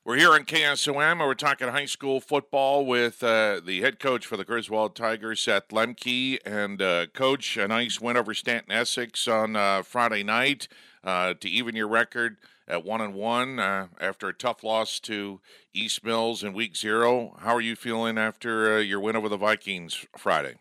We're here on KSOM, and we're talking high school football with the head coach for the Griswold Tigers, Seth Lemke. And, Coach, a nice win over Stanton Essex on Friday night to even your record at 1-1 after a tough loss to East Mills in week 0. How are you feeling after your win over the Vikings Friday?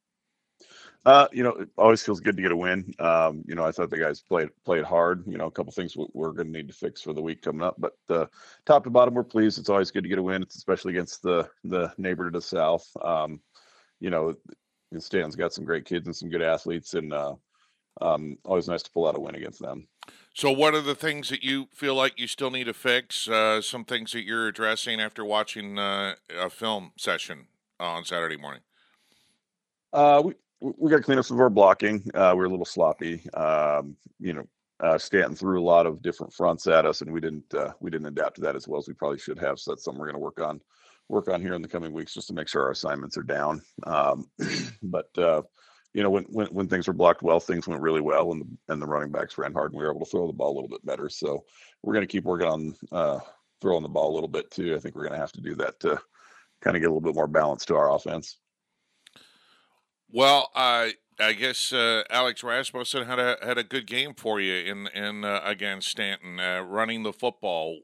It always feels good to get a win. I thought the guys played hard. A couple things we're going to need to fix for the week coming up, but top to bottom, we're pleased. It's always good to get a win, especially against the neighbor to the south. You know, Stan's got some great kids and some good athletes, and always nice to pull out a win against them. So, what are the things that you feel like you still need to fix? Some things that you're addressing after watching a film session on Saturday morning? We got to clean up some of our blocking. We were a little sloppy. Stanton threw a lot of different fronts at us, and we didn't adapt to that as well as we probably should have. So that's something we're going to work on here in the coming weeks, just to make sure our assignments are down. But when things were blocked well, things went really well, and the running backs ran hard, and we were able to throw the ball a little bit better. So we're going to keep working on throwing the ball a little bit too. I think we're going to have to do that to kind of get a little bit more balance to our offense. Well, I guess Alex Rasmussen had a good game for you in against Stanton, running the football.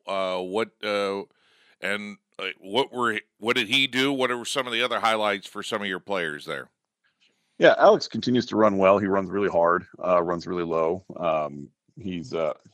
What did he do? What are some of the other highlights for some of your players there? Yeah, Alex continues to run well. He runs really hard, runs really low. He's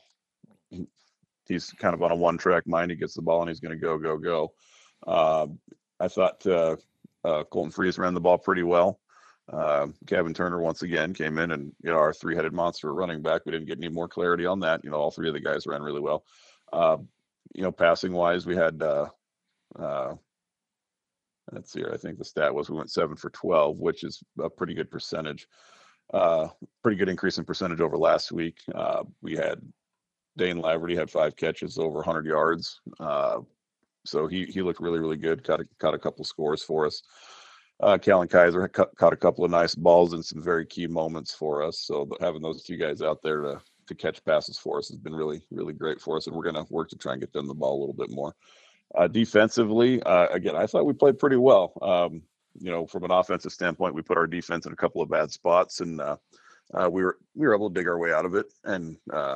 he's kind of on a one-track mind. He gets the ball and he's going to go, go, go. Uh, I thought Colton Freeze ran the ball pretty well. Kevin Turner once again came in, and our three-headed monster running back. We didn't get any more clarity on that. All three of the guys ran really well. Uh, Passing wise, we had uh, let's see. I think the stat was we went 7 for 12, which is a pretty good percentage. Pretty good increase in percentage over last week. We had Dane Laverty had 5 catches over 100 yards. So he looked really, really good. Caught a couple scores for us. Kellen Kaiser caught a couple of nice balls in some very key moments for us. So having those two guys out there to catch passes for us has been really, really great for us. And we're going to work to try and get them the ball a little bit more. Defensively, again, I thought we played pretty well. From an offensive standpoint, we put our defense in a couple of bad spots, and we were able to dig our way out of it. And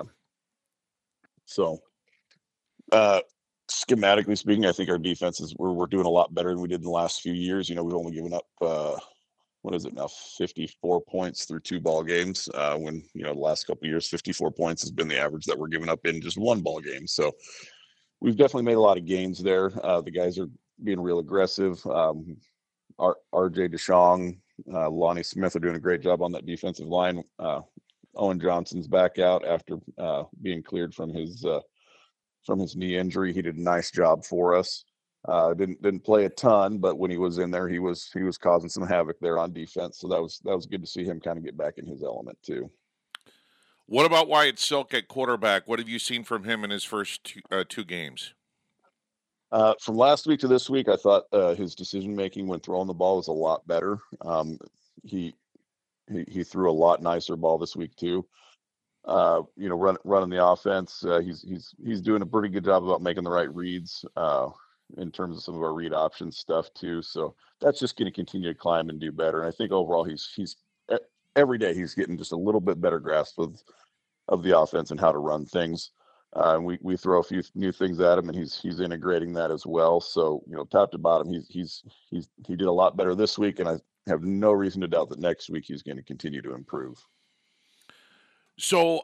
so schematically speaking, I think our defenses we're doing a lot better than we did in the last few years. We've only given up what is it now, 54 points through 2 ball games. When the last couple of years, 54 points has been the average that we're giving up in just 1 ball game. So we've definitely made a lot of gains there. The guys are being real aggressive. RJ DeShong, Lonnie Smith are doing a great job on that defensive line. Owen Johnson's back out after being cleared from his knee injury. He did a nice job for us. Didn't play a ton, but when he was in there, he was causing some havoc there on defense. So that was good to see him kind of get back in his element too. What about Wyatt Silk at quarterback? What have you seen from him in his first two games? From last week to this week, I thought his decision making when throwing the ball was a lot better. He threw a lot nicer ball this week too. Running the offense, he's doing a pretty good job about making the right reads in terms of some of our read option stuff too. So that's just going to continue to climb and do better. And I think overall, he's every day he's getting just a little bit better grasp of the offense and how to run things. And we throw a few new things at him, and he's integrating that as well. So top to bottom, he did a lot better this week, and I have no reason to doubt that next week he's going to continue to improve. So,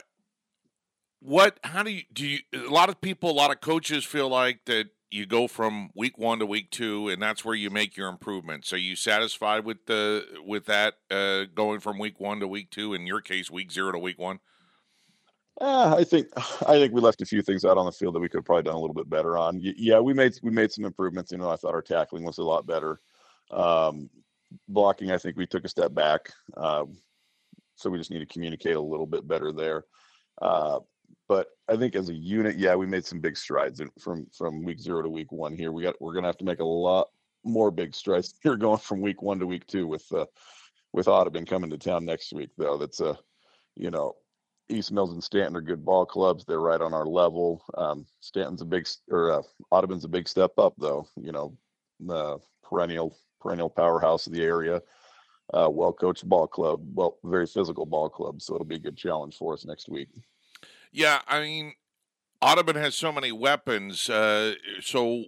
how do you, a lot of people, a lot of coaches feel like that you go from week 1 to week 2, and that's where you make your improvements. Are you satisfied with that, going from week 1 to week 2, in your case, week 0 to week 1? I think we left a few things out on the field that we could have probably done a little bit better on. Yeah, we made some improvements. I thought our tackling was a lot better. Blocking, I think we took a step back. So we just need to communicate a little bit better there. But I think as a unit, yeah, we made some big strides from week 0 to week 1 here. We're going to have to make a lot more big strides here going from week 1 to week 2 with Audubon coming to town next week, though. That's East Mills and Stanton are good ball clubs. They're right on our level. Stanton's a big, or Audubon's a big step up, though. The perennial powerhouse of the area. Well coached ball club. Well, very physical ball club. So it'll be a good challenge for us next week. Yeah, I mean, Audubon has so many weapons. So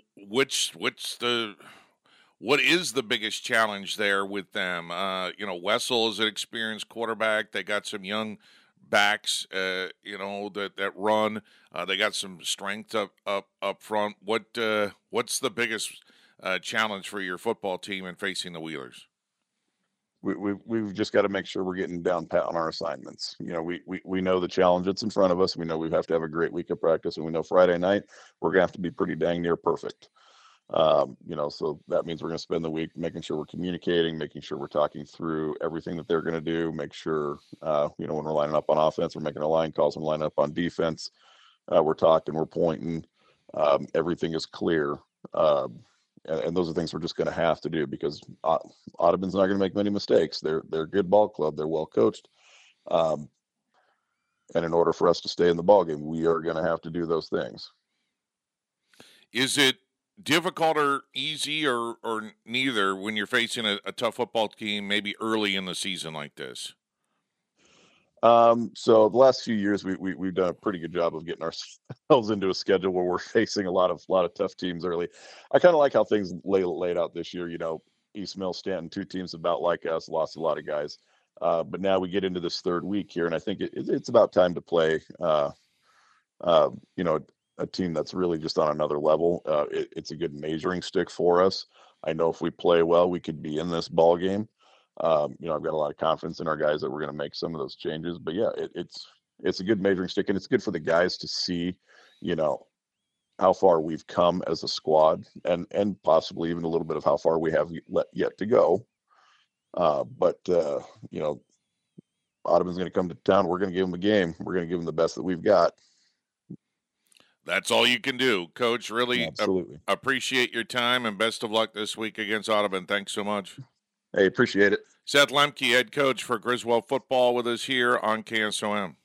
what is the biggest challenge there with them? Wessel is an experienced quarterback. They got some young backs, that run. They got some strength up front. What's the biggest challenge for your football team in facing the Wheelers? We've just got to make sure we're getting down pat on our assignments. We know the challenge that's in front of us. We know we have to have a great week of practice, and we know Friday night we're gonna have to be pretty dang near perfect. So that means we're going to spend the week making sure we're communicating, making sure we're talking through everything that they're going to do, make sure, when we're lining up on offense, we're making our line calls, when we're lining up on defense, we're talking, we're pointing, everything is clear. And those are things we're just going to have to do because Audubon's not going to make many mistakes. They're a good ball club. They're well coached. And in order for us to stay in the ball game, we are going to have to do those things. Is it difficult or easy or neither when you're facing a tough football team maybe early in the season like this? So the last few years we've done a pretty good job of getting ourselves into a schedule where we're facing a lot of tough teams early. I kind of like how things laid out this year. East Mill, Stanton, two teams about like us, lost a lot of guys. But now we get into this third week here, and I think it's about time to play a team that's really just on another level. It's a good measuring stick for us. I know if we play well, we could be in this ball game. I've got a lot of confidence in our guys that we're going to make some of those changes. But yeah, it's a good measuring stick, and it's good for the guys to see, how far we've come as a squad, and possibly even a little bit of how far we have yet to go. But Audubon's going to come to town. We're going to give them a game. We're going to give them the best that we've got. That's all you can do, Coach. Really appreciate your time, and best of luck this week against Audubon. Thanks so much. Hey, appreciate it. Seth Lemke, head coach for Griswold football, with us here on KSOM.